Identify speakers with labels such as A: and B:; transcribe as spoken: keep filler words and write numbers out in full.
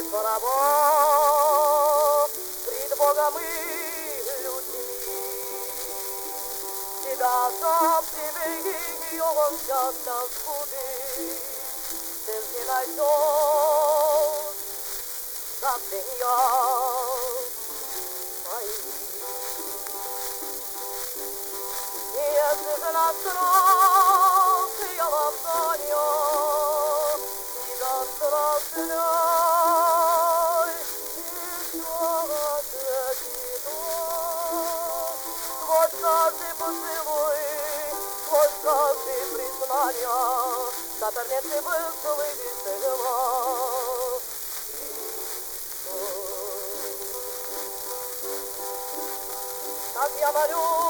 A: что рабов пред Богом и людьми. Тебя чтоб тебе он часто скуды, ты не найдешь забвенья моих. Если же на страшный я лапзанья, не до страшной, еще ответит сквозь каждый поцелуй, сквозь каждый признание, соперницы веселый весела. Так я молю